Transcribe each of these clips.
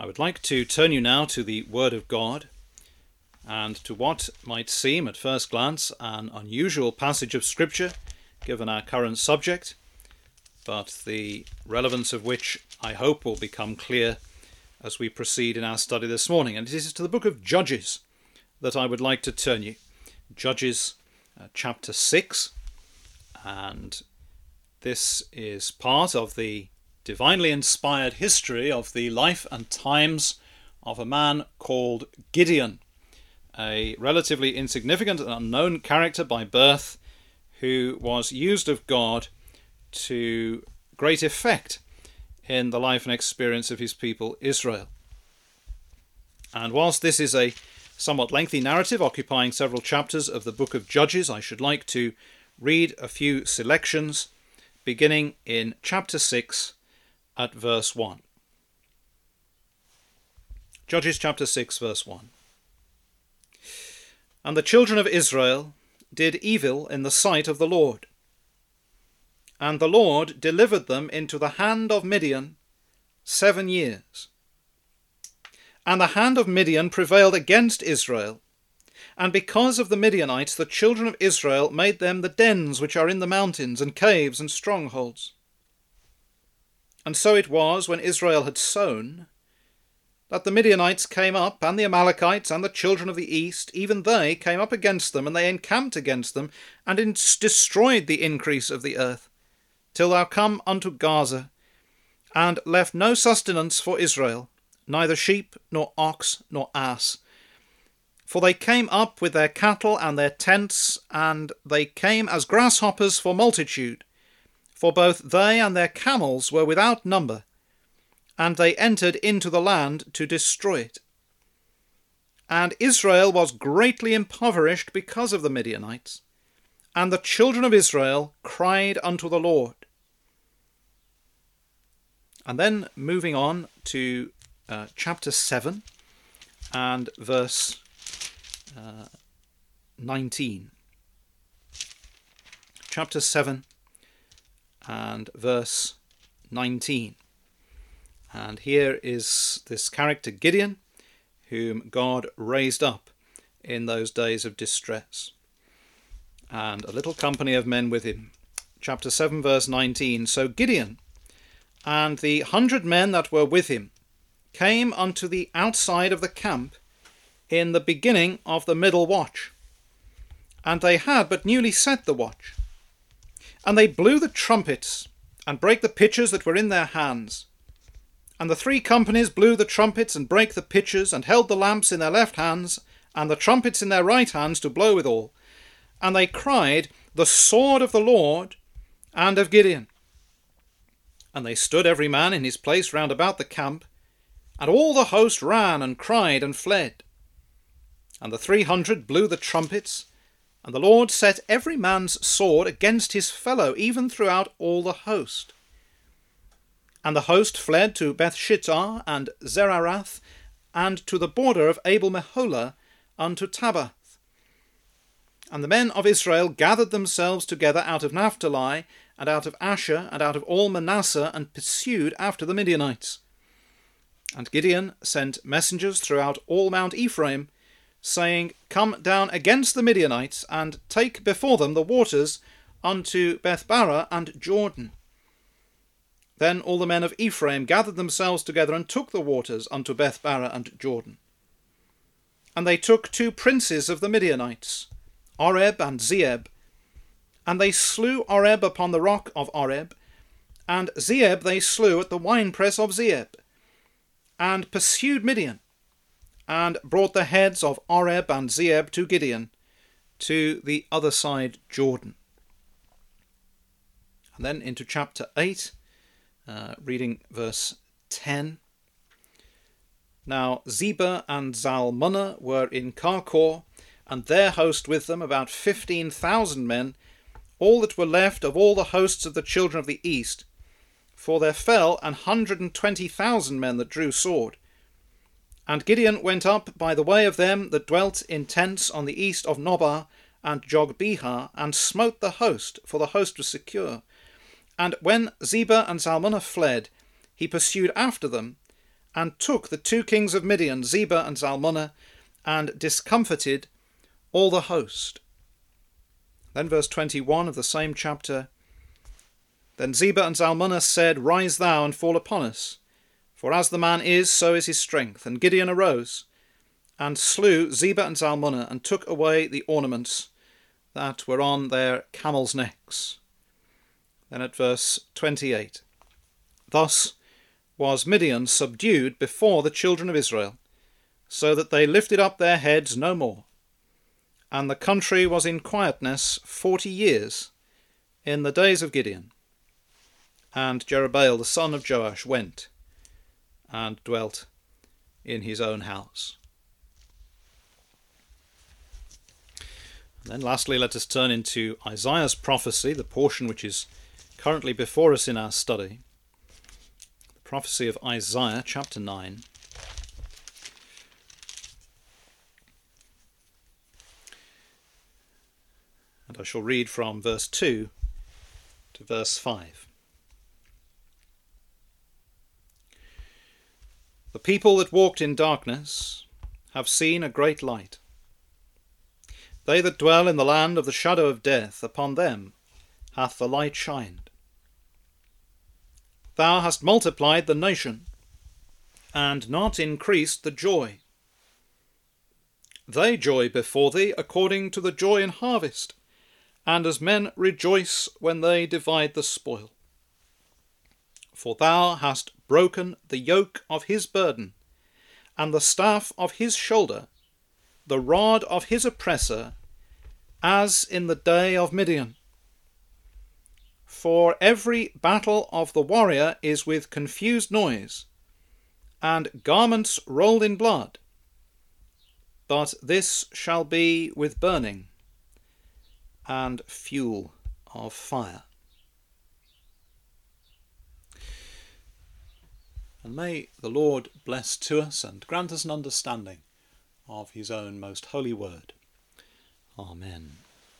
I would like to turn you now to the Word of God and to what might seem at first glance an unusual passage of Scripture given our current subject, but the relevance of which I hope will become clear as we proceed in our study this morning. And it is to the book of Judges that I would like to turn you. Judges chapter 6, and this is part of the divinely inspired history of the life and times of a man called Gideon, a relatively insignificant and unknown character by birth who was used of God to great effect in the life and experience of his people Israel. And whilst this is a somewhat lengthy narrative occupying several chapters of the book of Judges, I should like to read a few selections beginning in chapter 6 at verse 1. Judges chapter 6 verse 1. And the children of Israel did evil in the sight of the Lord, and the Lord delivered them into the hand of Midian 7 years. And the hand of Midian prevailed against Israel, and because of the Midianites the children of Israel made them the dens which are in the mountains, and caves and strongholds. And so it was, when Israel had sown, that the Midianites came up, and the Amalekites, and the children of the east, even they came up against them, and they encamped against them, and destroyed the increase of the earth, till thou come unto Gaza, and left no sustenance for Israel, neither sheep, nor ox, nor ass. For they came up with their cattle and their tents, and they came as grasshoppers for multitude, for both they and their camels were without number, and they entered into the land to destroy it. And Israel was greatly impoverished because of the Midianites, and the children of Israel cried unto the Lord. And then moving on to chapter 7 and verse 19. Chapter 7 and verse 19. And here is this character Gideon, whom God raised up in those days of distress, and a little company of men with him. Chapter 7 verse 19. So Gideon and the 100 men that were with him came unto the outside of the camp in the beginning of the middle watch, and they had but newly set the watch. And they blew the trumpets, and brake the pitchers that were in their hands. And the 3 companies blew the trumpets, and brake the pitchers, and held the lamps in their left hands, and the trumpets in their right hands to blow withal. And they cried, The sword of the Lord and of Gideon. And they stood every man in his place round about the camp, and all the host ran and cried and fled. And the 300 blew the trumpets, and the Lord set every man's sword against his fellow, even throughout all the host. And the host fled to Bethshittah and Zerarath, and to the border of Abel-Meholah unto Tabbath. And the men of Israel gathered themselves together out of Naphtali, and out of Asher, and out of all Manasseh, and pursued after the Midianites. And Gideon sent messengers throughout all Mount Ephraim, saying, Come down against the Midianites, and take before them the waters unto Bethbarah and Jordan. Then all the men of Ephraim gathered themselves together, and took the waters unto Bethbarah and Jordan. And they took 2 princes of the Midianites, Oreb and Zeeb, and they slew Oreb upon the rock of Oreb, and Zeeb they slew at the winepress of Zeeb, and pursued Midian, and brought the heads of Oreb and Zeeb to Gideon, to the other side Jordan. And then into chapter 8, reading verse 10. Now Zebah and Zalmunna were in Karkor, and their host with them, about 15,000 men, all that were left of all the hosts of the children of the east. For there fell 120,000 men that drew sword. And Gideon went up by the way of them that dwelt in tents on the east of Nobah and Jogbehah, and smote the host, for the host was secure. And when Zebah and Zalmunna fled, he pursued after them, and took the 2 kings of Midian, Zebah and Zalmunna, and discomfited all the host. Then verse 21 of the same chapter, Then Zebah and Zalmunna said, Rise thou and fall upon us, for as the man is, so is his strength. And Gideon arose, and slew Zebah and Zalmunna, and took away the ornaments that were on their camels' necks. Then at verse 28, Thus was Midian subdued before the children of Israel, so that they lifted up their heads no more. And the country was in quietness 40 years in the days of Gideon. And Jerubbaal the son of Joash went and dwelt in his own house. And then lastly, let us turn into Isaiah's prophecy, the portion which is currently before us in our study. The prophecy of Isaiah, chapter 9. And I shall read from verse 2 to verse 5. The people that walked in darkness have seen a great light. They that dwell in the land of the shadow of death, upon them hath the light shined. Thou hast multiplied the nation, and not increased the joy. They joy before thee according to the joy in harvest, and as men rejoice when they divide the spoil. For thou hast broken the yoke of his burden, and the staff of his shoulder, the rod of his oppressor, as in the day of Midian. For every battle of the warrior is with confused noise, and garments rolled in blood. But this shall be with burning, and fuel of fire. And may the Lord bless to us and grant us an understanding of his own most holy word. Amen.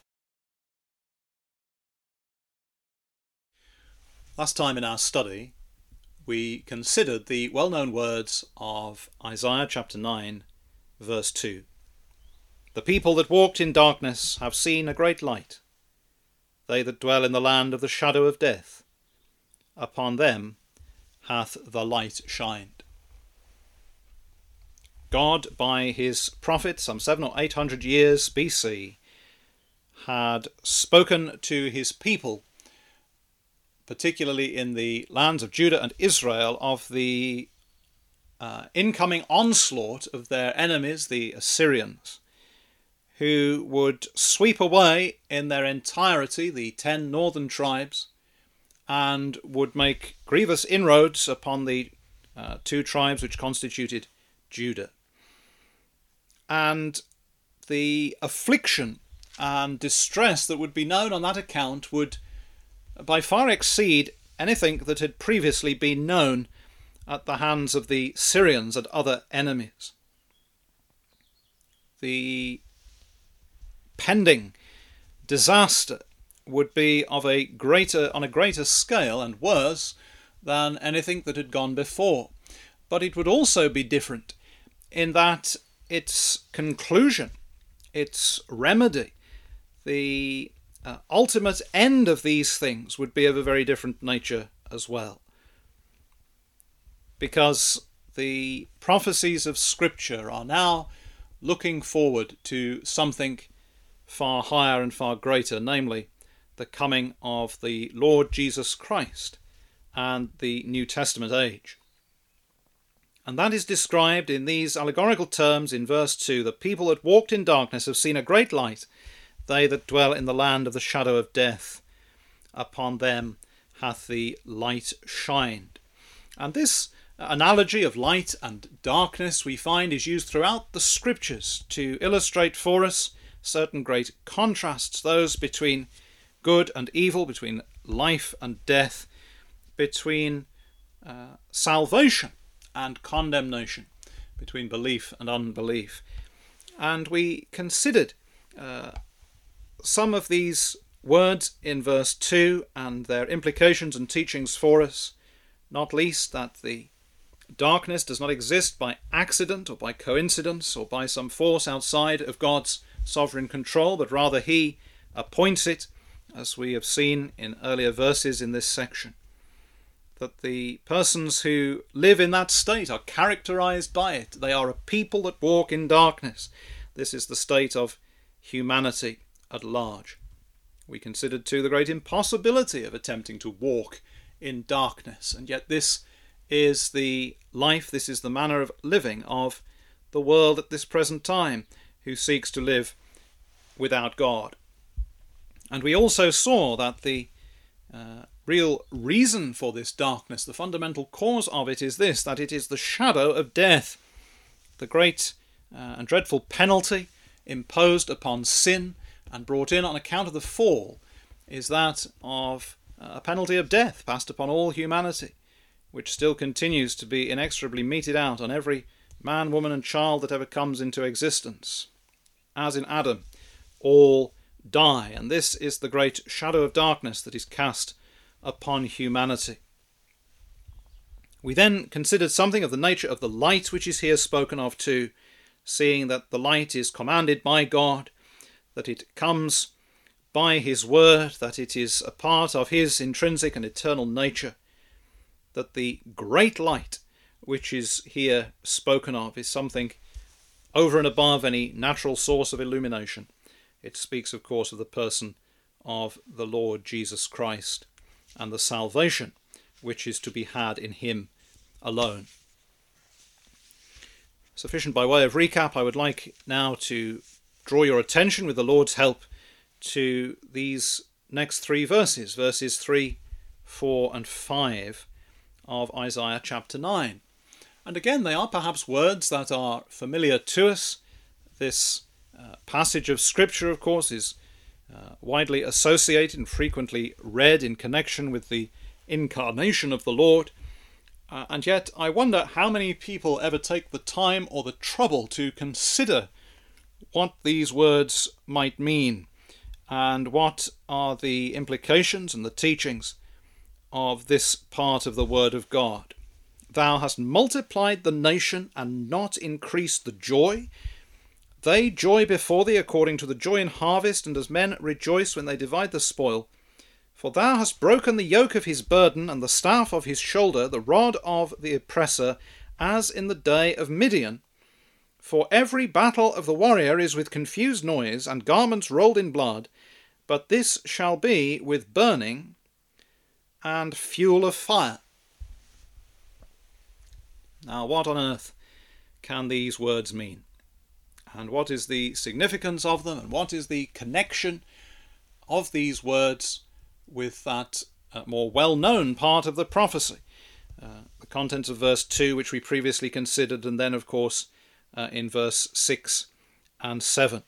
Last time in our study, we considered the well-known words of Isaiah chapter 9, verse 2. The people that walked in darkness have seen a great light. They that dwell in the land of the shadow of death, upon them hath the light shined. God, by his prophet, some 700 or 800 years BC, had spoken to his people, particularly in the lands of Judah and Israel, of the incoming onslaught of their enemies, the Assyrians, who would sweep away in their entirety the 10 northern tribes and would make grievous inroads upon the 2 tribes which constituted Judah. And the affliction and distress that would be known on that account would by far exceed anything that had previously been known at the hands of the Syrians and other enemies. The pending disaster would be on a greater scale and worse than anything that had gone before. But it would also be different in that its conclusion, its remedy, the ultimate end of these things would be of a very different nature as well. Because the prophecies of Scripture are now looking forward to something far higher and far greater, namely the coming of the Lord Jesus Christ and the New Testament age. And that is described in these allegorical terms in verse 2. The people that walked in darkness have seen a great light. They that dwell in the land of the shadow of death, upon them hath the light shined. And this analogy of light and darkness we find is used throughout the Scriptures to illustrate for us certain great contrasts, those between good and evil, between life and death, between salvation and condemnation, between belief and unbelief. And we considered some of these words in verse 2 and their implications and teachings for us, not least that the darkness does not exist by accident or by coincidence or by some force outside of God's sovereign control, but rather he appoints it, as we have seen in earlier verses in this section. That the persons who live in that state are characterized by it. They are a people that walk in darkness. This is the state of humanity at large. We considered too the great impossibility of attempting to walk in darkness, and yet this is the life, this is the manner of living of the world at this present time, who seeks to live without God. And we also saw that the real reason for this darkness, the fundamental cause of it, is this, that it is the shadow of death. The great and dreadful penalty imposed upon sin and brought in on account of the fall is that of a penalty of death passed upon all humanity, which still continues to be inexorably meted out on every man, woman and child that ever comes into existence. As in Adam, all die, and this is the great shadow of darkness that is cast upon humanity. We then considered something of the nature of the light which is here spoken of too, seeing that the light is commanded by God, that it comes by his word, that it is a part of his intrinsic and eternal nature, that the great light which is here spoken of is something over and above any natural source of illumination. It speaks, of course, of the person of the Lord Jesus Christ and the salvation which is to be had in him alone. Sufficient by way of recap, I would like now to draw your attention with the Lord's help to these next three verses, verses 3, 4 and 5 of Isaiah chapter 9. And again, they are perhaps words that are familiar to us. This passage of Scripture, of course, is widely associated and frequently read in connection with the incarnation of the Lord. And yet I wonder how many people ever take the time or the trouble to consider what these words might mean and what are the implications and the teachings of this part of the Word of God. Thou hast multiplied the nation and not increased the joy. They joy before thee according to the joy in harvest, and as men rejoice when they divide the spoil. For thou hast broken the yoke of his burden, and the staff of his shoulder, the rod of the oppressor, as in the day of Midian. For every battle of the warrior is with confused noise, and garments rolled in blood, but this shall be with burning and fuel of fire. Now, what on earth can these words mean? And what is the significance of them, and what is the connection of these words with that more well-known part of the prophecy? The contents of verse 2, which we previously considered, and then, of course, in verse 6 and 7.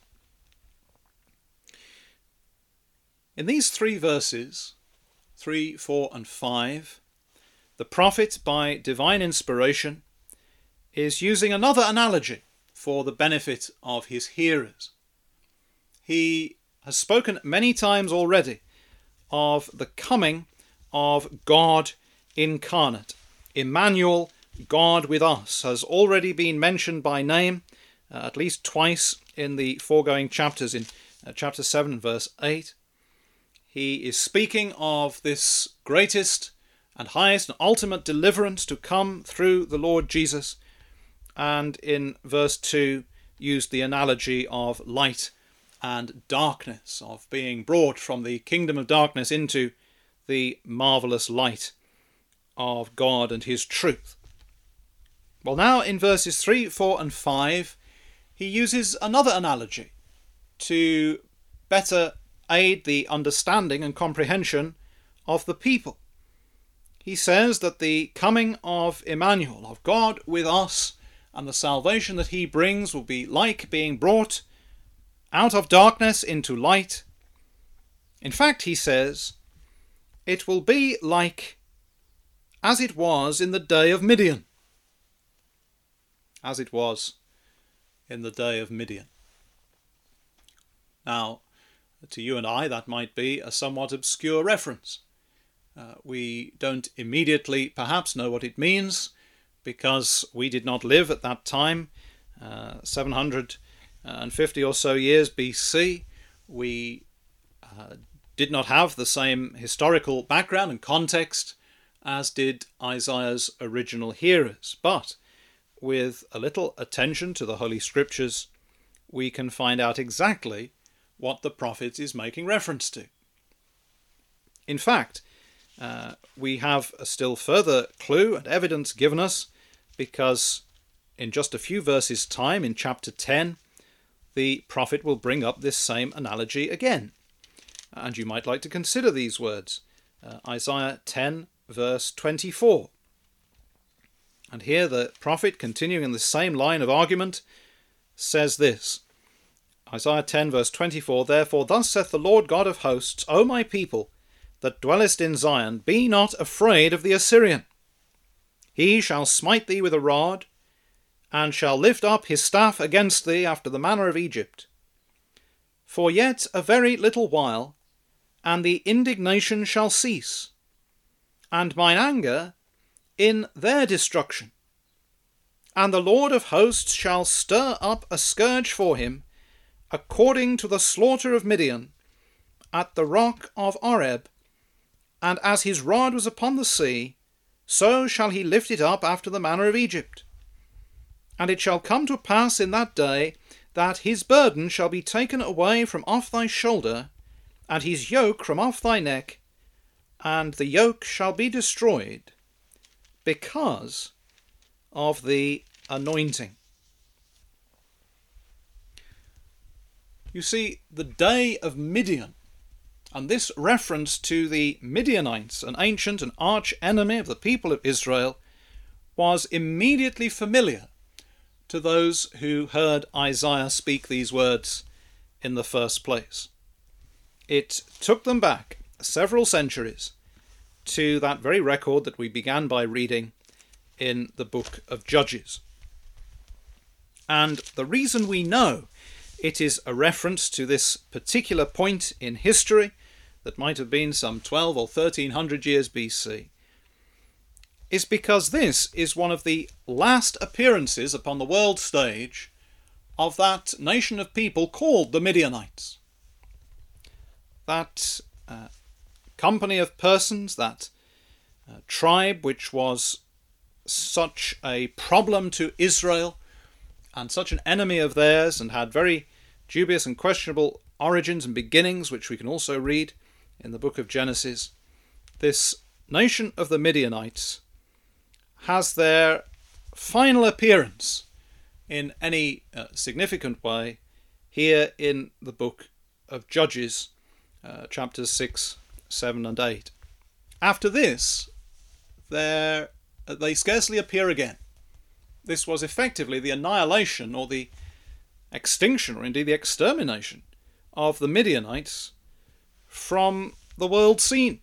In these three verses, 3, 4 and 5, the prophet, by divine inspiration, is using another analogy for the benefit of his hearers. He has spoken many times already of the coming of God incarnate. Emmanuel, God with us, has already been mentioned by name at least twice in the foregoing chapters, in chapter 7 and verse 8. He is speaking of this greatest and highest and ultimate deliverance to come through the Lord Jesus, and in verse 2 used the analogy of light and darkness, of being brought from the kingdom of darkness into the marvellous light of God and his truth. Well, now in verses 3, 4 and 5, he uses another analogy to better aid the understanding and comprehension of the people. He says that the coming of Emmanuel, of God with us, and the salvation that he brings will be like being brought out of darkness into light. In fact, he says, it will be like as it was in the day of Midian. As it was in the day of Midian. Now, to you and I, that might be a somewhat obscure reference. We don't immediately perhaps know what it means, because we did not live at that time, 750 or so years BC. We did not have the same historical background and context as did Isaiah's original hearers. But with a little attention to the Holy Scriptures, we can find out exactly what the prophet is making reference to. In fact, we have a still further clue and evidence given us, because in just a few verses' time, in chapter 10, the prophet will bring up this same analogy again. And you might like to consider these words. Isaiah 10, verse 24. And here the prophet, continuing in the same line of argument, says this. Isaiah 10, verse 24, "Therefore thus saith the Lord God of hosts, O my people, that dwellest in Zion, be not afraid of the Assyrian. He shall smite thee with a rod, and shall lift up his staff against thee after the manner of Egypt. For yet a very little while, and the indignation shall cease, and mine anger in their destruction. And the Lord of hosts shall stir up a scourge for him, according to the slaughter of Midian, at the rock of Oreb. And as his rod was upon the sea, so shall he lift it up after the manner of Egypt. And it shall come to pass in that day, that his burden shall be taken away from off thy shoulder, and his yoke from off thy neck, and the yoke shall be destroyed, because of the anointing." You see, the day of Midian, and this reference to the Midianites, an ancient and arch enemy of the people of Israel, was immediately familiar to those who heard Isaiah speak these words in the first place. It took them back several centuries to that very record that we began by reading in the book of Judges. And the reason we know it is a reference to this particular point in history that might have been some 12 or 1300 years BC is because this is one of the last appearances upon the world stage of that nation of people called the Midianites. That company of persons, that tribe which was such a problem to Israel and such an enemy of theirs, and had very dubious and questionable origins and beginnings, which we can also read in the book of Genesis. This nation of the Midianites has their final appearance in any significant way here in the book of Judges, chapters 6, 7 and 8. After this, they scarcely appear again. This was effectively the annihilation or the extinction, or indeed the extermination, of the Midianites from the world scene.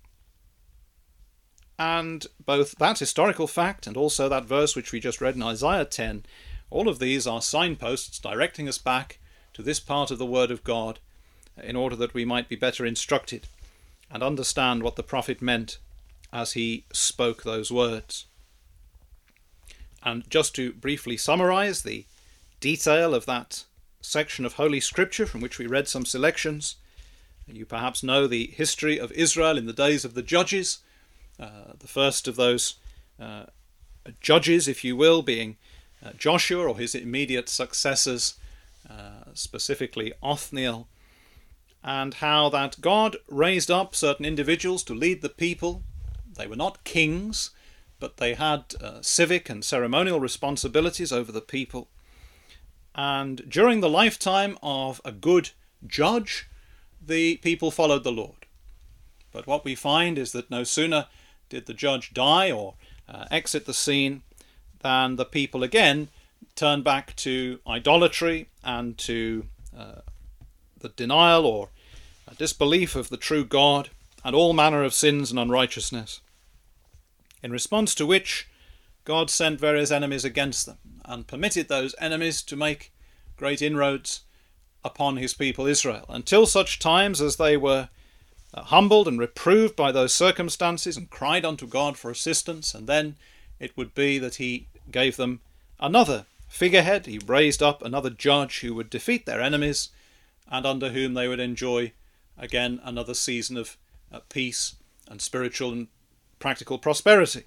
And both that historical fact and also that verse which we just read in Isaiah 10, all of these are signposts directing us back to this part of the Word of God in order that we might be better instructed and understand what the prophet meant as he spoke those words. And just to briefly summarize the detail of that section of Holy Scripture from which we read some selections, you perhaps know the history of Israel in the days of the Judges, the first of those judges, if you will, being Joshua or his immediate successors, specifically Othniel, and how that God raised up certain individuals to lead the people. They were not kings, but they had civic and ceremonial responsibilities over the people. And during the lifetime of a good judge, the people followed the Lord. But what we find is that no sooner did the judge die or exit the scene than the people again turned back to idolatry and to the denial or disbelief of the true God and all manner of sins and unrighteousness. In response to which, God sent various enemies against them and permitted those enemies to make great inroads upon his people Israel, until such times as they were humbled and reproved by those circumstances and cried unto God for assistance, and then it would be that he gave them another figurehead. He raised up another judge who would defeat their enemies and under whom they would enjoy again another season of peace and spiritual and practical prosperity.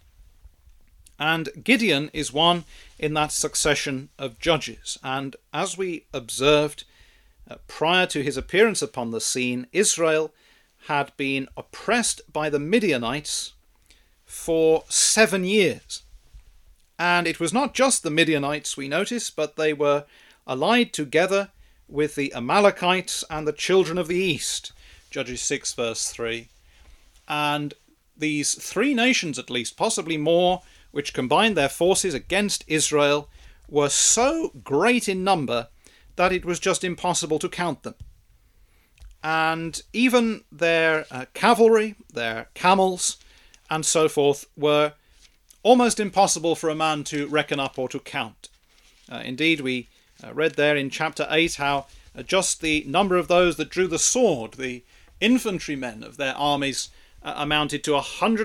And Gideon is one in that succession of judges. And as we observed prior to his appearance upon the scene, Israel had been oppressed by the Midianites for 7 years. And it was not just the Midianites, we notice, but they were allied together with the Amalekites and the children of the east. Judges 6 verse 3. And these three nations, at least, possibly more, which combined their forces against Israel, were so great in number that it was just impossible to count them. And even their cavalry, their camels, and so forth, were almost impossible for a man to reckon up or to count. Indeed, we read there in chapter 8 how just the number of those that drew the sword, the infantrymen of their armies, amounted to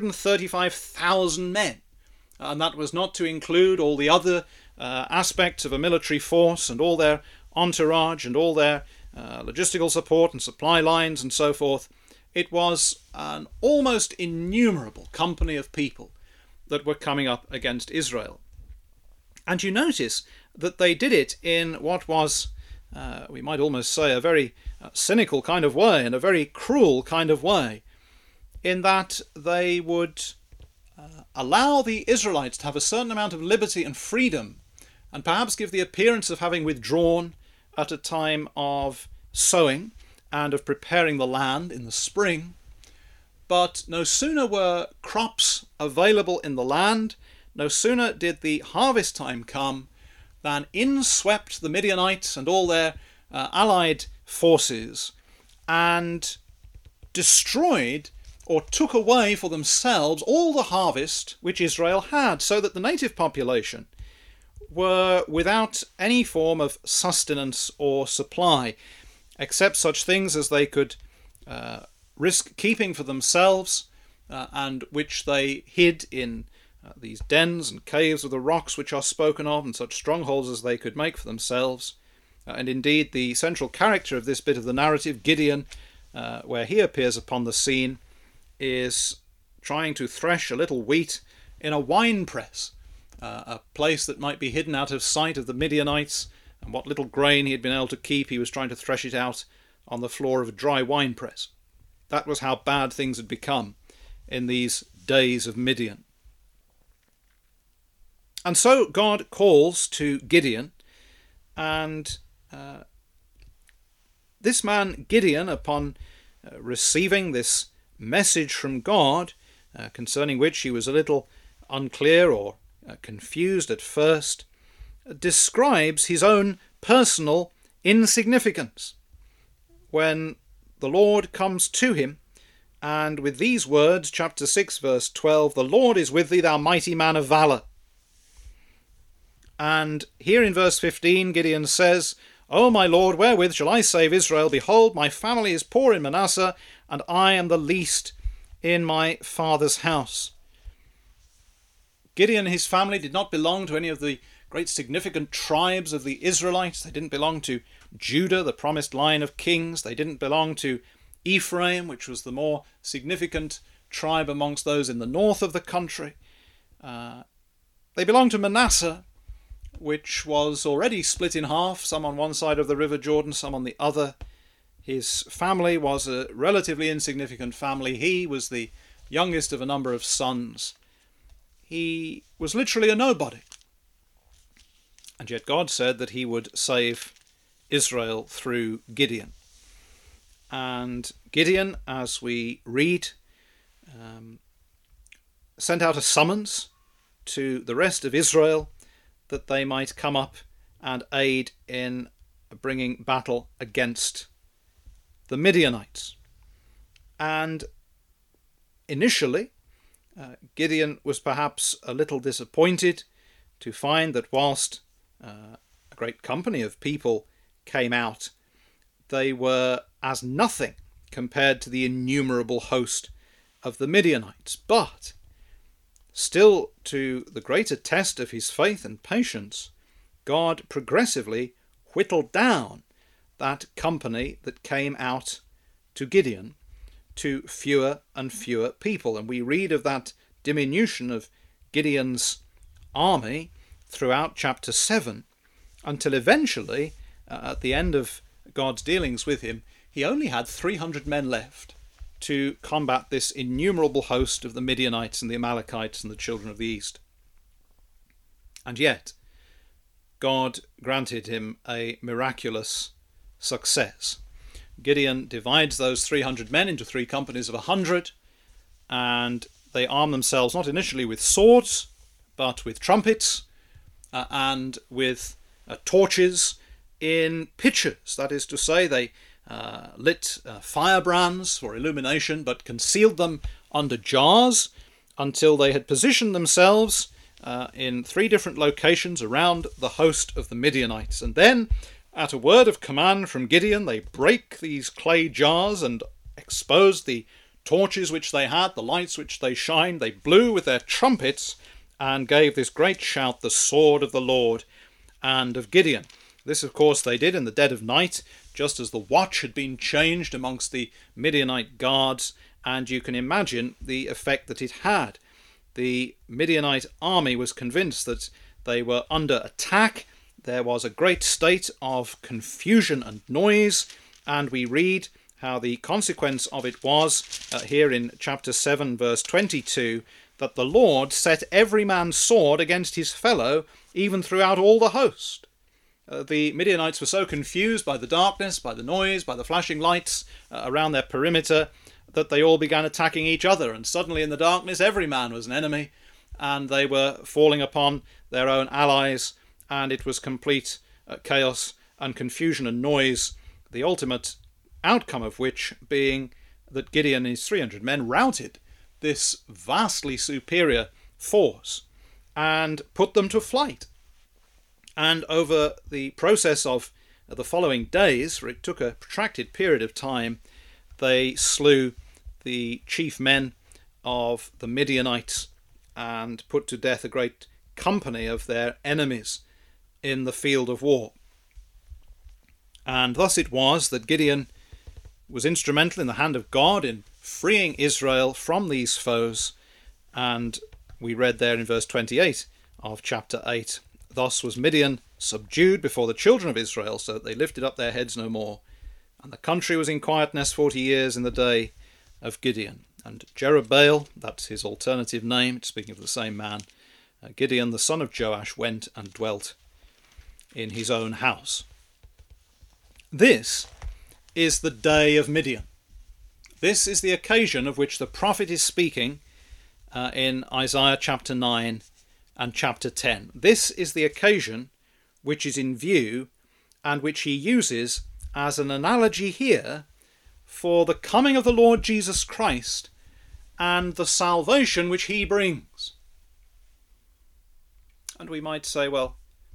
135,000 men. And that was not to include all the other aspects of a military force and all their entourage and all their logistical support and supply lines and so forth. It was an almost innumerable company of people that were coming up against Israel. And you notice that they did it in what was, we might almost say, a very cynical kind of way and a very cruel kind of way, in that they would allow the Israelites to have a certain amount of liberty and freedom, and perhaps give the appearance of having withdrawn at a time of sowing and of preparing the land in the spring. But no sooner were crops available in the land, no sooner did the harvest time come, than in swept the Midianites and all their allied forces and destroyed or took away for themselves all the harvest which Israel had, so that the native population were without any form of sustenance or supply, except such things as they could risk keeping for themselves, and which they hid in these dens and caves of the rocks which are spoken of, and such strongholds as they could make for themselves. And indeed, the central character of this bit of the narrative, Gideon, where he appears upon the scene, is trying to thresh a little wheat in a wine press, a place that might be hidden out of sight of the Midianites, and what little grain he had been able to keep, he was trying to thresh it out on the floor of a dry wine press. That was how bad things had become in these days of Midian. And so God calls to Gideon, and this man Gideon, upon receiving this message from God, concerning which he was a little unclear or confused at first, describes his own personal insignificance when the Lord comes to him, and with these words, chapter 6 verse 12, "The Lord is with thee, thou mighty man of valour." And here in verse 15 Gideon says, "O my Lord, wherewith shall I save Israel? Behold, my family is poor in Manasseh, and I am the least in my father's house." Gideon and his family did not belong to any of the great significant tribes of the Israelites. They didn't belong to Judah, the promised line of kings. They didn't belong to Ephraim, which was the more significant tribe amongst those in the north of the country. They belonged to Manasseh, which was already split in half, some on one side of the river Jordan, some on the other. His family was a relatively insignificant family. He was the youngest of a number of sons. He was literally a nobody. And yet God said that he would save Israel through Gideon. And Gideon, as we read, sent out a summons to the rest of Israel that they might come up and aid in bringing battle against the Midianites. And initially, Gideon was perhaps a little disappointed to find that whilst a great company of people came out, they were as nothing compared to the innumerable host of the Midianites. But still to the greater test of his faith and patience, God progressively whittled down that company that came out to Gideon to fewer and fewer people. And we read of that diminution of Gideon's army throughout chapter 7, until eventually, at the end of God's dealings with him, he only had 300 men left to combat this innumerable host of the Midianites and the Amalekites and the children of the east. And yet, God granted him a miraculous success. Gideon divides those 300 men into 3 companies of 100, and they arm themselves not initially with swords, but with trumpets and with torches in pitchers. That is to say, they lit firebrands for illumination, but concealed them under jars until they had positioned themselves in 3 different locations around the host of the Midianites. And then, at a word of command from Gideon, they break these clay jars and exposed the torches which they had, the lights which they shined. They blew with their trumpets and gave this great shout, "The sword of the Lord and of Gideon." This, of course, they did in the dead of night, just as the watch had been changed amongst the Midianite guards, and you can imagine the effect that it had. The Midianite army was convinced that they were under attack. There was a great state of confusion and noise, and we read how the consequence of it was, here in chapter 7, verse 22, that the Lord set every man's sword against his fellow, even throughout all the host. The Midianites were so confused by the darkness, by the noise, by the flashing lights around their perimeter, that they all began attacking each other, and suddenly in the darkness every man was an enemy, and they were falling upon their own allies, and it was complete chaos and confusion and noise, the ultimate outcome of which being that Gideon and his 300 men routed this vastly superior force and put them to flight. And over the process of the following days, for it took a protracted period of time, they slew the chief men of the Midianites and put to death a great company of their enemies in the field of war. And thus it was that Gideon was instrumental in the hand of God in freeing Israel from these foes, and we read there in verse 28 of chapter 8, "Thus was Midian subdued before the children of Israel, so that they lifted up their heads no more. And the country was in quietness 40 years in the day of Gideon." And Jerubbaal, that's his alternative name, speaking of the same man, Gideon the son of Joash went and dwelt in his own house. This is the day of Midian. This is the occasion of which the prophet is speaking in Isaiah chapter 9 and chapter 10. This is the occasion which is in view and which he uses as an analogy here for the coming of the Lord Jesus Christ and the salvation which he brings. And we might say, well,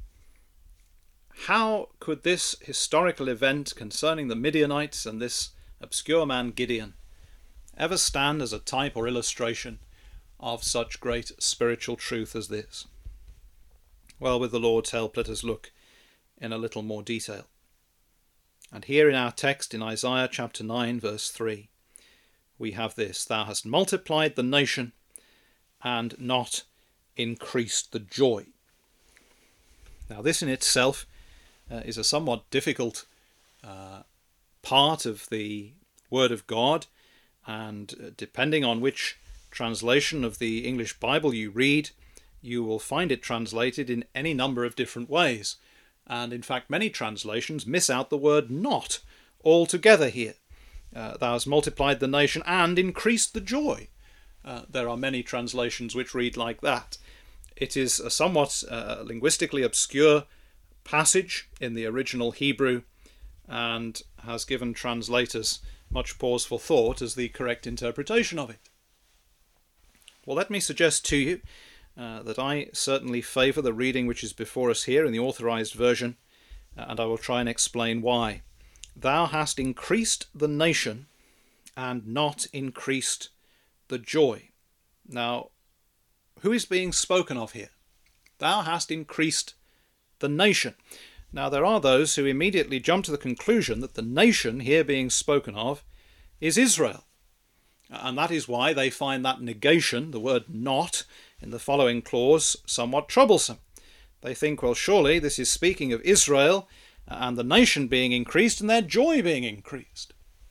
how could this historical event concerning the Midianites and this obscure man Gideon ever stand as a type or illustration of such great spiritual truth as this? Well, with the Lord's help, let us look in a little more detail. And here in our text in Isaiah chapter 9 verse 3, we have this: "Thou hast multiplied the nation and not increased the joy." Now this in itself is a somewhat difficult part of the Word of God, and depending on which translation of the English Bible you read, you will find it translated in any number of different ways. And in fact, many translations miss out the word "not" altogether here. "Thou hast multiplied the nation and increased the joy." There are many translations which read like that. It is a somewhat linguistically obscure passage in the original Hebrew, and has given translators much pause for thought as the correct interpretation of it. Well, let me suggest to you that I certainly favour the reading which is before us here in the authorised version, and I will try and explain why. "Thou hast increased the nation and not increased the joy." Now, who is being spoken of here? Thou hast increased the nation. Now there are those who immediately jump to the conclusion that the nation here being spoken of is Israel. And that is why they find that negation, the word not, in the following clause somewhat troublesome. They think, well, surely this is speaking of Israel and the nation being increased and their joy being increased.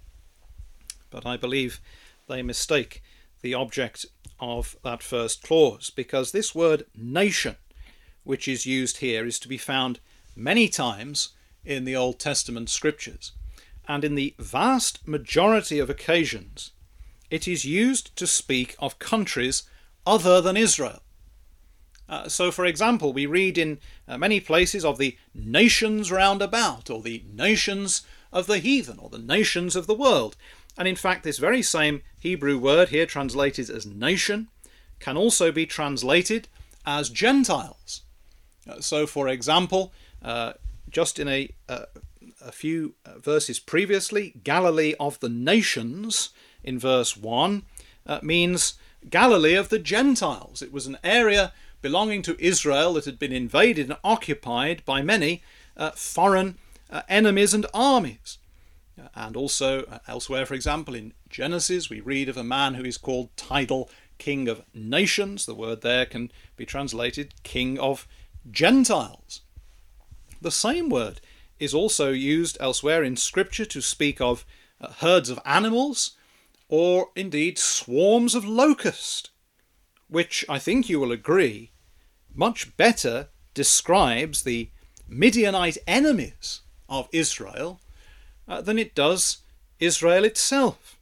But I believe they mistake the object of that first clause, because this word nation, which is used here, is to be found many times in the Old Testament scriptures. And in the vast majority of occasions, it is used to speak of countries other than Israel. So, for example, we read in many places of the nations round about, or the nations of the heathen, or the nations of the world. And in fact, this very same Hebrew word here translated as nation can also be translated as Gentiles. So, for example, just in a few verses previously, Galilee of the nations in verse 1 means Galilee of the Gentiles. It was an area belonging to Israel that had been invaded and occupied by many foreign enemies and armies. And also elsewhere, for example, in Genesis, we read of a man who is called Tidal, King of Nations. The word there can be translated King of Gentiles. The same word is also used elsewhere in Scripture to speak of herds of animals, or indeed swarms of locusts, which I think you will agree much better describes the Midianite enemies of Israel than it does Israel itself.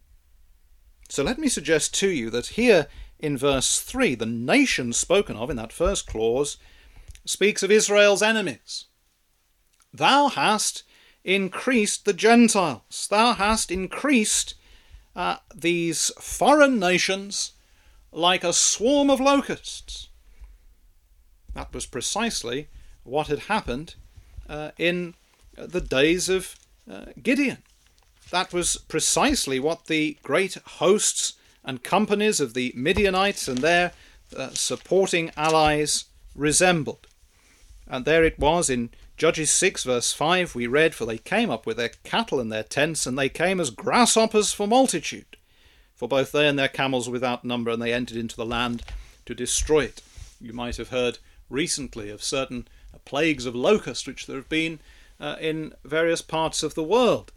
So let me suggest to you that here in verse 3, the nation spoken of in that first clause speaks of Israel's enemies. Thou hast increased the Gentiles. Thou hast increased these foreign nations like a swarm of locusts. That was precisely what had happened in the days of Gideon. That was precisely what the great hosts and companies of the Midianites and their supporting allies resembled. And there it was in Judges 6 verse 5 we read, for they came up with their cattle and their tents, and they came as grasshoppers for multitude. For both they and their camels were without number, and they entered into the land to destroy it. You might have heard recently of certain plagues of locusts which there have been in various parts of the world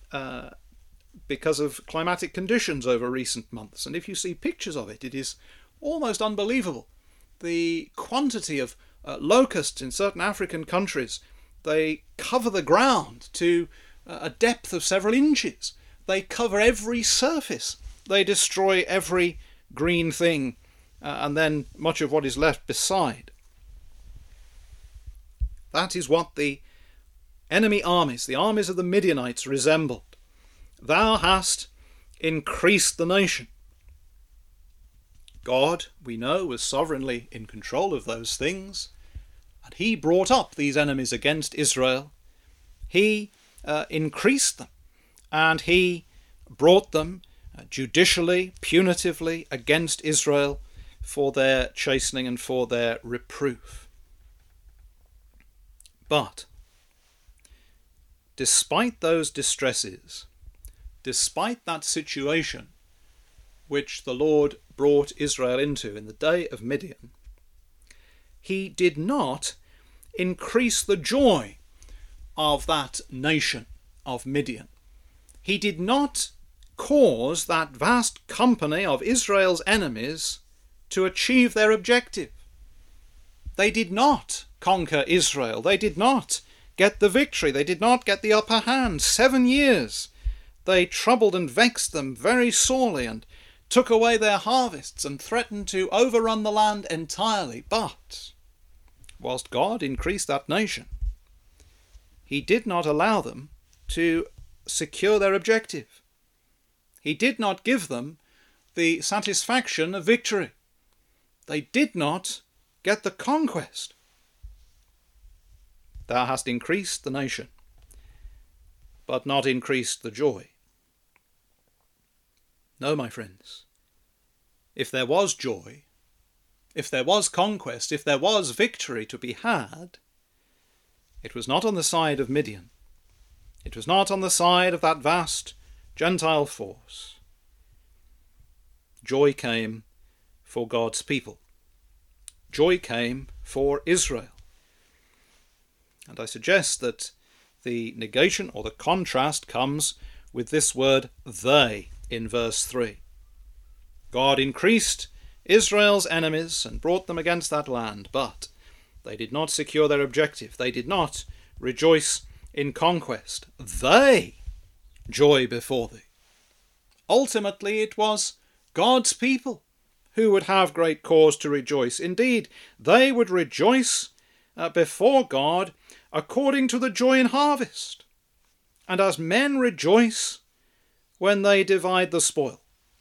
because of climatic conditions over recent months. And if you see pictures of it, it is almost unbelievable. The quantity of locusts in certain African countries, they cover the ground to a depth of several inches. They cover every surface. They destroy every green thing and then much of what is left beside. That is what the enemy armies, the armies of the Midianites, resembled. Thou hast increased the nation. God, we know, was sovereignly in control of those things, and he brought up these enemies against Israel. He increased them, and he brought them judicially, punitively against Israel for their chastening and for their reproof. But despite those distresses, despite that situation which the Lord brought Israel into in the day of Midian, he did not increase the joy of that nation of Midian. He did not cause that vast company of Israel's enemies to achieve their objective. They did not conquer Israel. They did not get the victory. They did not get the upper hand. 7 years they troubled and vexed them very sorely and took away their harvests and threatened to overrun the land entirely. But whilst God increased that nation, he did not allow them to secure their objective. He did not give them the satisfaction of victory. They did not get the conquest. Thou hast increased the nation, but not increased the joy. No, my friends. If there was joy, if there was conquest, if there was victory to be had, it was not on the side of Midian. It was not on the side of that vast Gentile force. Joy came for God's people. Joy came for Israel. And I suggest that the negation or the contrast comes with this word they in verse 3. God increased Israel's enemies and brought them against that land, but they did not secure their objective. They did not rejoice in conquest. They joy before thee. Ultimately, it was God's people who would have great cause to rejoice. Indeed, they would rejoice before God according to the joy in harvest, and as men rejoice when they divide the spoil.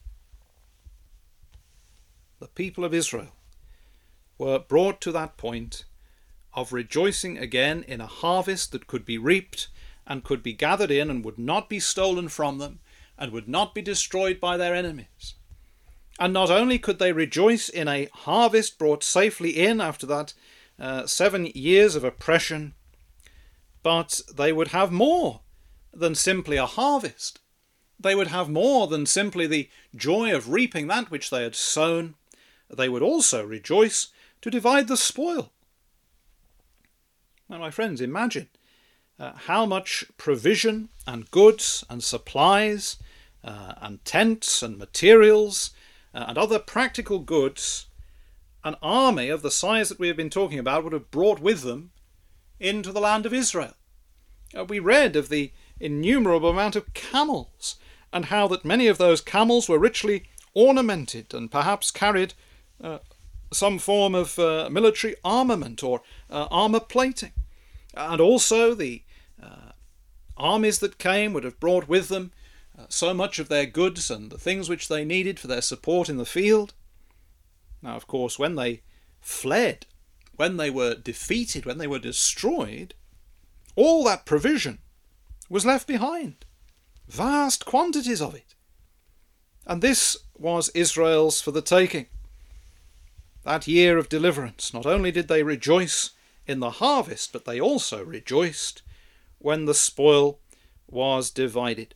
The people of Israel were brought to that point of rejoicing again in a harvest that could be reaped and could be gathered in and would not be stolen from them and would not be destroyed by their enemies. And not only could they rejoice in a harvest brought safely in after that 7 years of oppression, but they would have more than simply a harvest. They would have more than simply the joy of reaping that which they had sown. They would also rejoice to divide the spoil. Now, my friends, imagine how much provision and goods and supplies and tents and materials and other practical goods an army of the size that we have been talking about would have brought with them into the land of Israel. We read of the innumerable amount of camels and how that many of those camels were richly ornamented and perhaps carried some form of military armament or armour plating. And also the armies that came would have brought with them so much of their goods and the things which they needed for their support in the field. Now, of course, when they fled, when they were defeated, when they were destroyed, all that provision was left behind. Vast quantities of it. And this was Israel's for the taking. That year of deliverance, not only did they rejoice in the harvest, but they also rejoiced when the spoil was divided.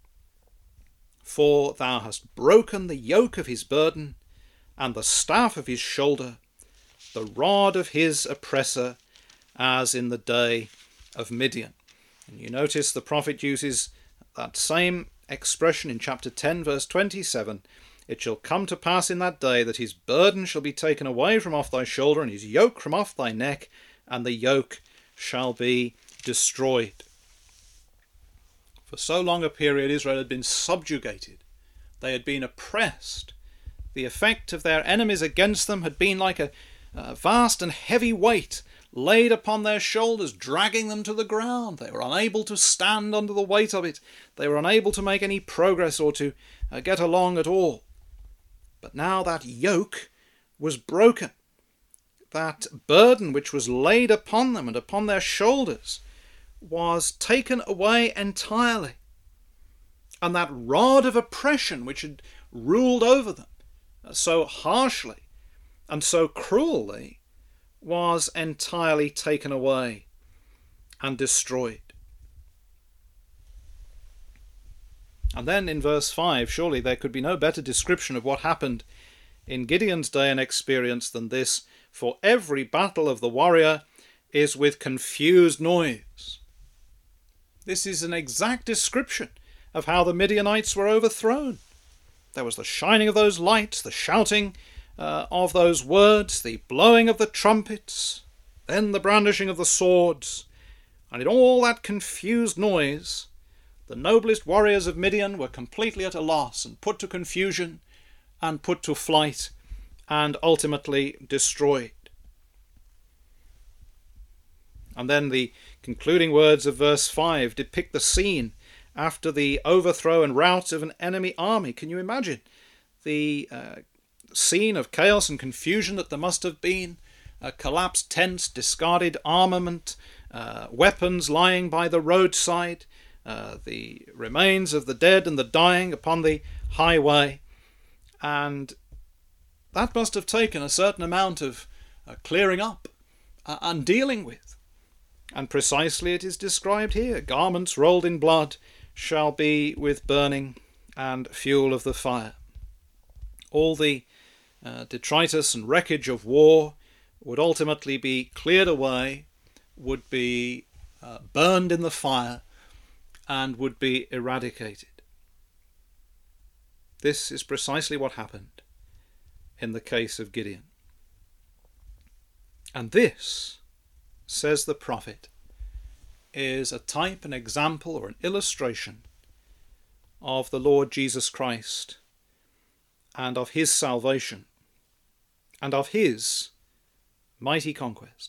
For thou hast broken the yoke of his burden, and the staff of his shoulder, the rod of his oppressor, as in the day of Midian. And you notice the prophet uses that same expression in chapter 10, verse 27. It shall come to pass in that day that his burden shall be taken away from off thy shoulder, and his yoke from off thy neck, and the yoke shall be destroyed. For so long a period Israel had been subjugated. They had been oppressed. The effect of their enemies against them had been like a vast and heavy weight laid upon their shoulders, dragging them to the ground. They were unable to stand under the weight of it. They were unable to make any progress or to get along at all. But now that yoke was broken. That burden which was laid upon them and upon their shoulders was taken away entirely. And that rod of oppression which had ruled over them so harshly and so cruelly was entirely taken away and destroyed. And then in verse 5, surely there could be no better description of what happened in Gideon's day and experience than this: for every battle of the warrior is with confused noise. This is an exact description of how the Midianites were overthrown. There was the shining of those lights, the shouting of those words, the blowing of the trumpets, then the brandishing of the swords, and in all that confused noise, the noblest warriors of Midian were completely at a loss and put to confusion and put to flight and ultimately destroyed. And then the concluding words of verse 5 depict the scene after the overthrow and rout of an enemy army. Can you imagine the scene of chaos and confusion that there must have been? Collapsed tents, discarded armament, weapons lying by the roadside, the remains of the dead and the dying upon the highway, and that must have taken a certain amount of clearing up and dealing with. And precisely it is described here. Garments rolled in blood shall be with burning and fuel of the fire. All the detritus and wreckage of war would ultimately be cleared away, would be burned in the fire, and would be eradicated. This is precisely what happened in the case of Gideon. And this, says the prophet, is a type, an example, or an illustration of the Lord Jesus Christ and of his salvation and of his mighty conquest.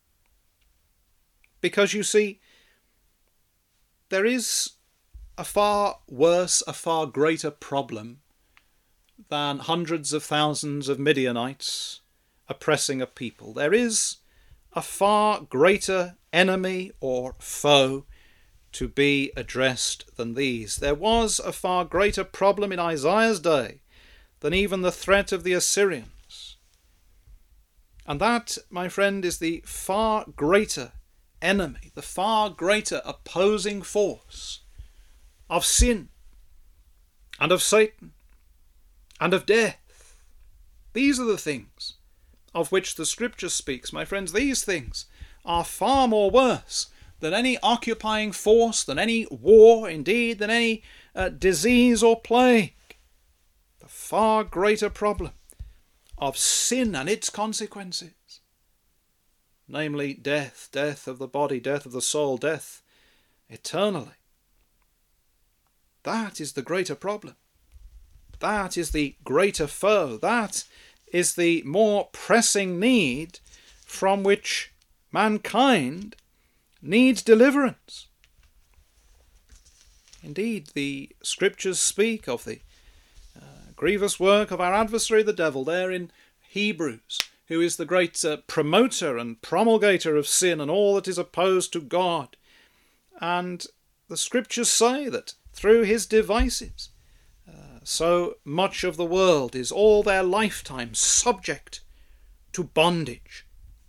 Because you see, there is a far worse, a far greater problem than hundreds of thousands of Midianites oppressing a people. There is a far greater enemy or foe to be addressed than these. There was a far greater problem in Isaiah's day than even the threat of the Assyrians. And that, my friend, is the far greater enemy, the far greater opposing force of sin and of Satan and of death. These are the things of which the Scripture speaks. My friends, these things are far more worse than any occupying force, than any war, indeed, than any disease or plague. The far greater problem of sin and its consequences, namely death, death of the body, death of the soul, death eternally. That is the greater problem. That is the greater foe. That is the more pressing need from which mankind needs deliverance. Indeed, the Scriptures speak of the grievous work of our adversary the devil there in Hebrews, who is the great promoter and promulgator of sin and all that is opposed to God. And the Scriptures say that through his devices, so much of the world is all their lifetime subject to bondage.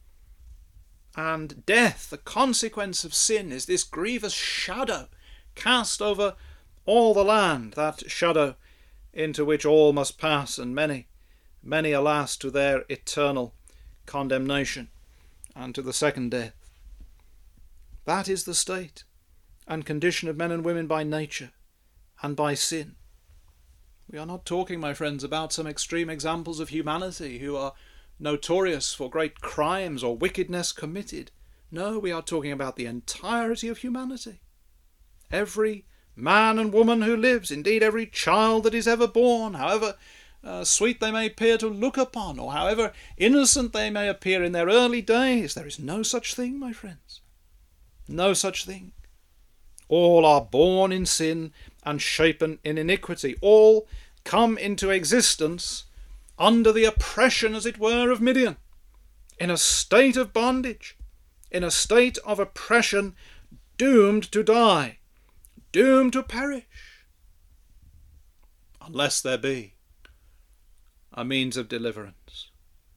And death, the consequence of sin, is this grievous shadow cast over all the land, that shadow into which all must pass, and many, many, alas, to their eternal condemnation and to the second death. That is the state and condition of men and women by nature and by sin. We are not talking, my friends, about some extreme examples of humanity who are notorious for great crimes or wickedness committed. No, we are talking about the entirety of humanity. Every man and woman who lives, indeed every child that is ever born, however sweet they may appear to look upon, or however innocent they may appear in their early days, there is no such thing, my friends. No such thing. All are born in sin and shapen in iniquity. All come into existence under the oppression, as it were, of Midian, in a state of bondage, in a state of oppression, doomed to die, doomed to perish, unless there be a means of deliverance.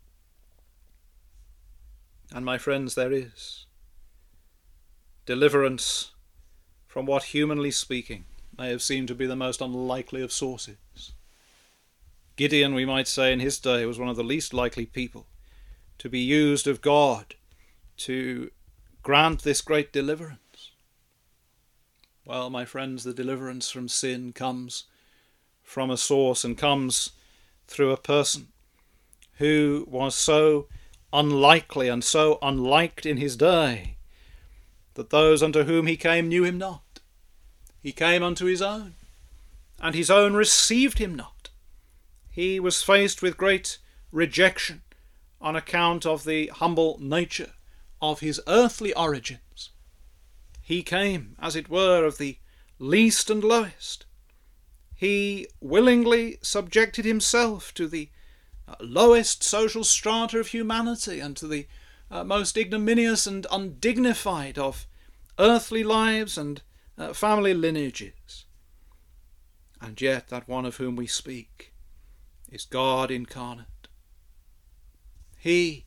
And my friends, there is deliverance from what, humanly speaking, may have seemed to be the most unlikely of sources. Gideon, we might say, in his day was one of the least likely people to be used of God to grant this great deliverance. Well, my friends, the deliverance from sin comes from a source and comes through a person who was so unlikely and so unliked in his day that those unto whom he came knew him not. He came unto his own, and his own received him not. He was faced with great rejection on account of the humble nature of his earthly origins. He came, as it were, of the least and lowest. He willingly subjected himself to the lowest social strata of humanity and to the most ignominious and undignified of earthly lives and family lineages. And yet that one of whom we speak is God incarnate. He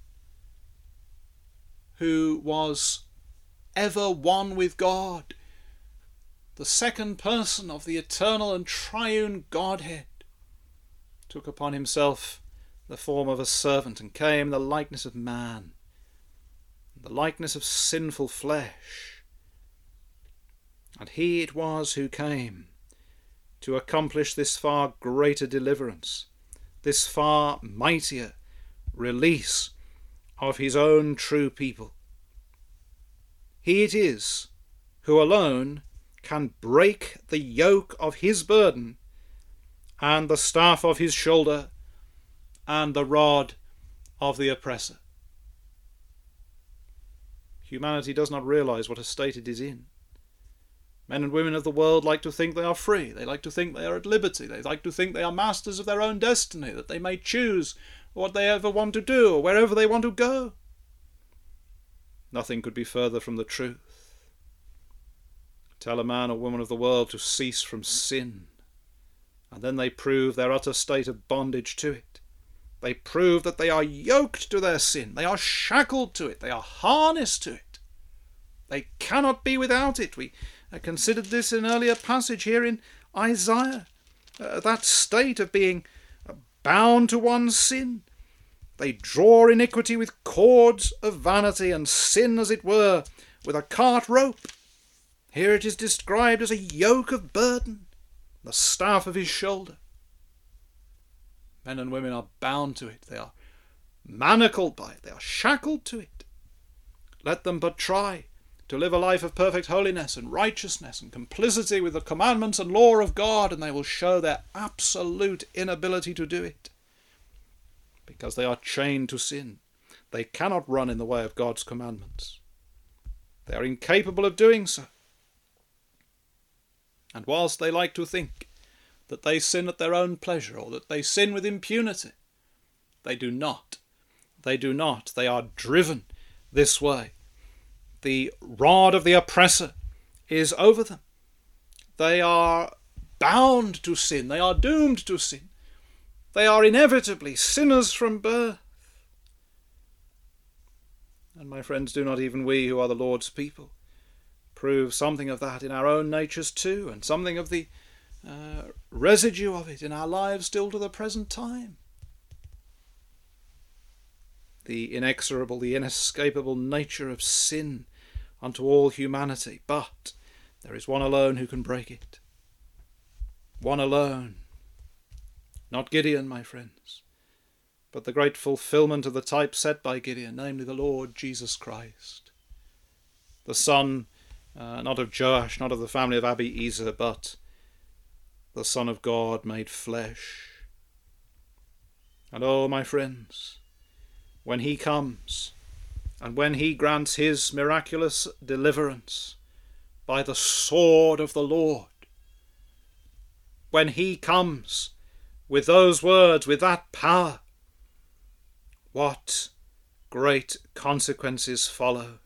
who was ever one with God, the second person of the eternal and triune Godhead, took upon himself the form of a servant and came in the likeness of man, the likeness of sinful flesh. And he it was who came to accomplish this far greater deliverance, this far mightier release of his own true people. He it is who alone can break the yoke of his burden and the staff of his shoulder and the rod of the oppressor. Humanity does not realize what a state it is in. Men and women of the world like to think they are free. They like to think they are at liberty. They like to think they are masters of their own destiny, that they may choose what they ever want to do or wherever they want to go. Nothing could be further from the truth. Tell a man or woman of the world to cease from sin, and then they prove their utter state of bondage to it. They prove that they are yoked to their sin. They are shackled to it. They are harnessed to it. They cannot be without it. We considered this in an earlier passage here in Isaiah. That state of being bound to one's sin. They draw iniquity with cords of vanity, and sin, as it were, with a cart rope. Here it is described as a yoke of burden, the staff of his shoulder. Men and women are bound to it. They are manacled by it. They are shackled to it. Let them but try to live a life of perfect holiness and righteousness and complicity with the commandments and law of God, and they will show their absolute inability to do it, because they are chained to sin. They cannot run in the way of God's commandments. They are incapable of doing so. And whilst they like to think that they sin at their own pleasure, or that they sin with impunity, they do not. They do not. They are driven this way. The rod of the oppressor is over them. They are bound to sin. They are doomed to sin. They are inevitably sinners from birth. And my friends, do not even we who are the Lord's people prove something of that in our own natures too, and something of the residue of it in our lives still to the present time? The inexorable, the inescapable nature of sin unto all humanity. But there is one alone who can break it. One alone. Not Gideon, my friends, but the great fulfillment of the type set by Gideon, namely the Lord Jesus Christ, the son not of Joash, not of the family of Abiezer, but the Son of God made flesh. And oh, my friends, when he comes, and when he grants his miraculous deliverance by the sword of the Lord, when he comes with those words, with that power, what great consequences follow.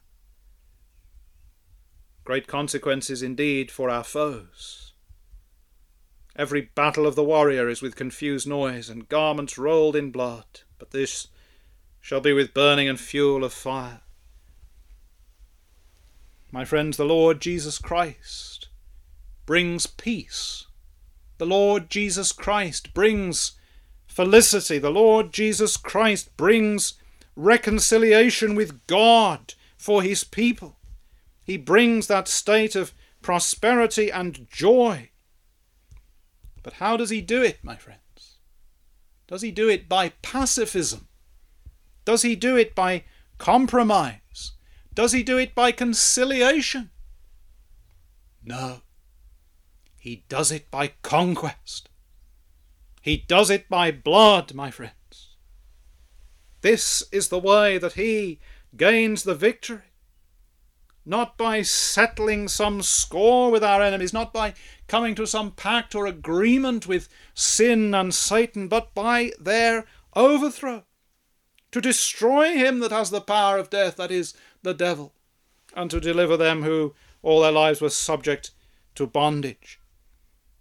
Great consequences indeed for our foes. Every battle of the warrior is with confused noise and garments rolled in blood, but this shall be with burning and fuel of fire. My friends, the Lord Jesus Christ brings peace. The Lord Jesus Christ brings felicity. The Lord Jesus Christ brings reconciliation with God for his people. He brings that state of prosperity and joy. But how does he do it, my friends? Does he do it by pacifism? Does he do it by compromise? Does he do it by conciliation? No. He does it by conquest. He does it by blood, my friends. This is the way that he gains the victory. Not by settling some score with our enemies, not by coming to some pact or agreement with sin and Satan, but by their overthrow, to destroy him that has the power of death, that is, the devil, and to deliver them who all their lives were subject to bondage.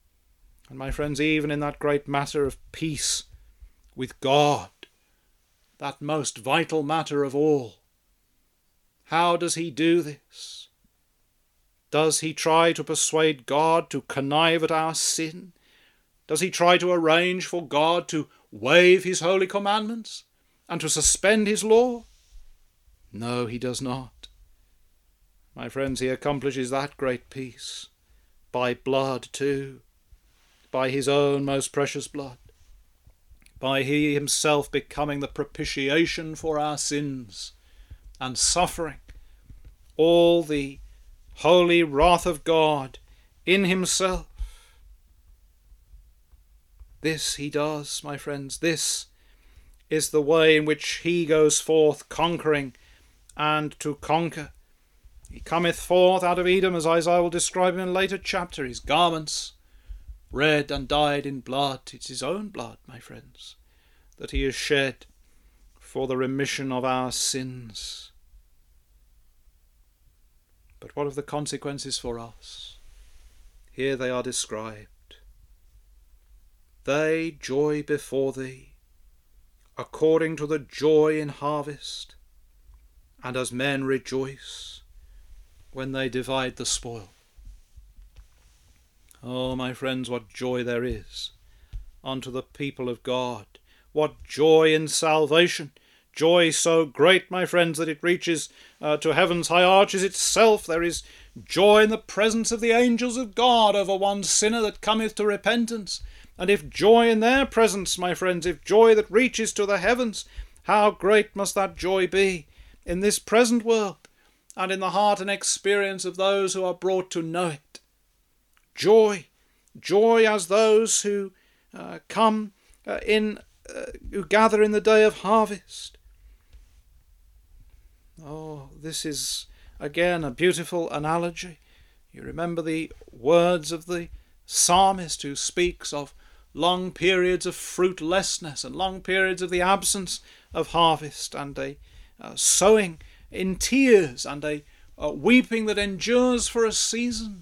And my friends, even in that great matter of peace with God, that most vital matter of all. How does he do this? Does he try to persuade God to connive at our sin? Does he try to arrange for God to waive his holy commandments and to suspend his law? No, he does not. My friends, he accomplishes that great peace by blood too, by his own most precious blood, by he himself becoming the propitiation for our sins and suffering all the holy wrath of God in himself. This he does, my friends. This is the way in which he goes forth conquering and to conquer. He cometh forth out of Edom, as Isaiah will describe him in a later chapter, his garments red and dyed in blood. It's his own blood, my friends, that he has shed for the remission of our sins. But what of the consequences for us? Here they are described. They joy before thee, according to the joy in harvest, and as men rejoice when they divide the spoil. Oh, my friends, what joy there is unto the people of God. What joy in salvation. Joy so great, my friends, that it reaches to heaven's high arches itself. There is joy in the presence of the angels of God over one sinner that cometh to repentance. And if joy in their presence, my friends, if joy that reaches to the heavens, how great must that joy be in this present world and in the heart and experience of those who are brought to know it. Joy as those who who gather in the day of harvest. Oh, this is again a beautiful analogy. You remember the words of the psalmist who speaks of long periods of fruitlessness and long periods of the absence of harvest, and a sowing in tears and a weeping that endures for a season.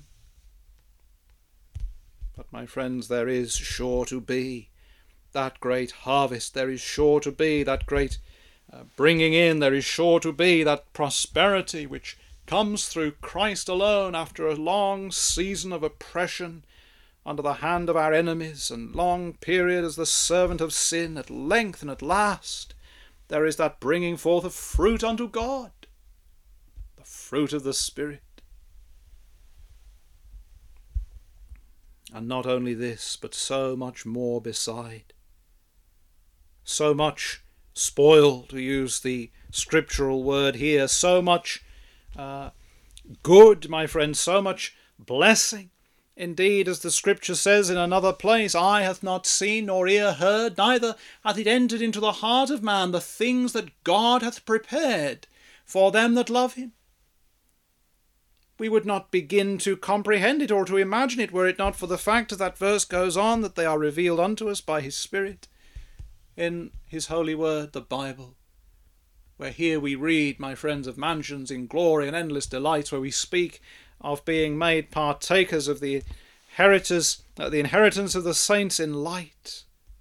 But my friends, there is sure to be that great harvest. There is sure to be that great bringing in. There is sure to be that prosperity which comes through Christ alone after a long season of oppression under the hand of our enemies and long period as the servant of sin. At length and at last there is that bringing forth of fruit unto God, the fruit of the Spirit. And not only this, but so much more beside. So much spoil, to use the scriptural word here, so much good, my friends, so much blessing. Indeed, as the scripture says in another place, eye hath not seen nor ear heard, neither hath it entered into the heart of man the things that God hath prepared for them that love him. We would not begin to comprehend it or to imagine it were it not for the fact, as that verse goes on, that they are revealed unto us by his Spirit in his holy word, the Bible, where here we read, my friends, of mansions in glory and endless delights, where we speak of being made partakers of the inheritance of the saints in light.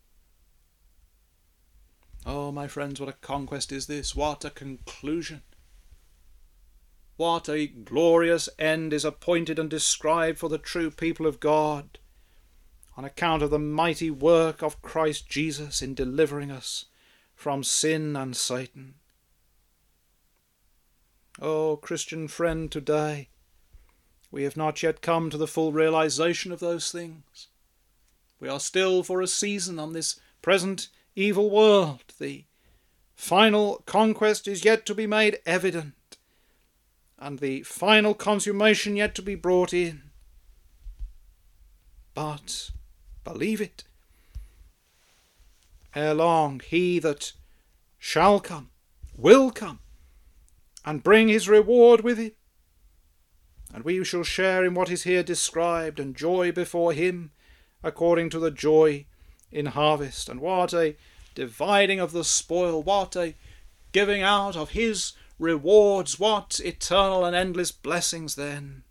Oh, my friends, what a conquest is this! What a conclusion! What a glorious end is appointed and described for the true people of God, on account of the mighty work of Christ Jesus in delivering us from sin and Satan. Oh, Christian friend, today we have not yet come to the full realization of those things. We are still for a season on this present evil world. The final conquest is yet to be made evident, and the final consummation yet to be brought in. But believe it, ere long he that shall come will come and bring his reward with him, and we shall share in what is here described and joy before him according to the joy in harvest. And what a dividing of the spoil, what a giving out of his rewards, what eternal and endless blessings then.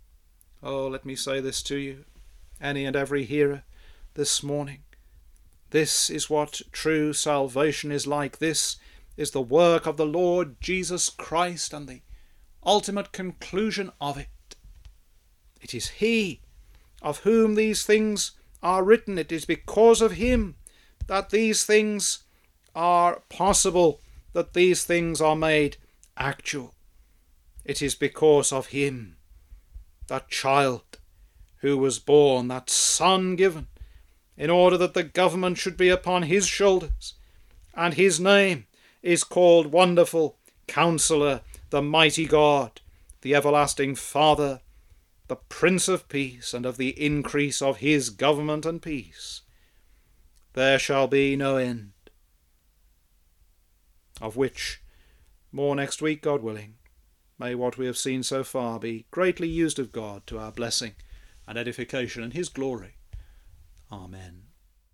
Oh, let me say this to you, any and every hearer this morning. This is what true salvation is like. This is the work of the Lord Jesus Christ and the ultimate conclusion of it. It is He of whom these things are written. It is because of Him that these things are possible, that these things are made actual. It is because of Him, that child who was born, that Son given, in order that the government should be upon His shoulders, and His name is called Wonderful Counselor, the Mighty God, the Everlasting Father, the Prince of Peace, and of the increase of His government and peace there shall be no end. Of which more next week, God willing. May what we have seen so far be greatly used of God to our blessing and edification and His glory. Amen.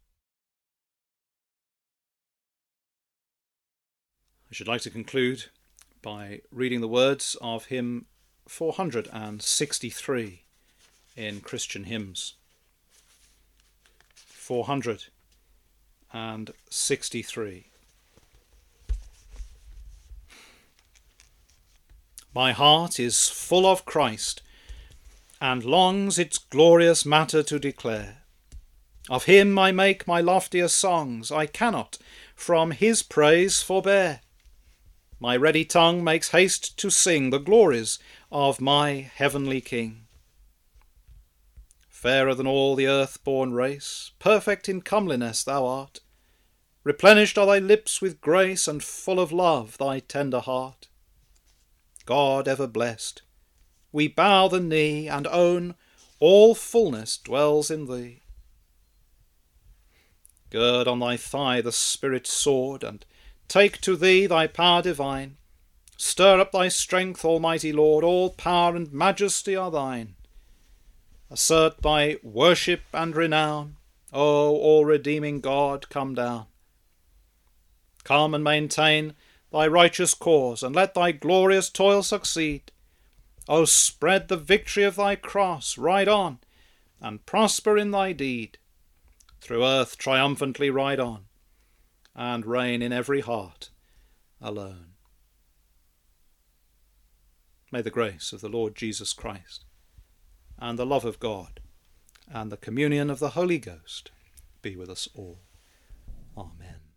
I should like to conclude by reading the words of hymn 463 in Christian Hymns. 463. My heart is full of Christ, and longs its glorious matter to declare. Of Him I make my loftier songs, I cannot from His praise forbear. My ready tongue makes haste to sing the glories of my heavenly King. Fairer than all the earth-born race, perfect in comeliness thou art. Replenished are thy lips with grace, and full of love thy tender heart. God ever blessed, we bow the knee, and own all fullness dwells in thee. Gird on thy thigh the Spirit's sword, and take to thee thy power divine. Stir up thy strength, Almighty Lord, all power and majesty are thine. Assert thy worship and renown, O all-redeeming God, come down. Come and maintain thy righteous cause, and let thy glorious toil succeed. O spread the victory of thy cross, ride on, and prosper in thy deed. Through earth triumphantly ride on, and reign in every heart alone. May the grace of the Lord Jesus Christ, and the love of God, and the communion of the Holy Ghost be with us all. Amen.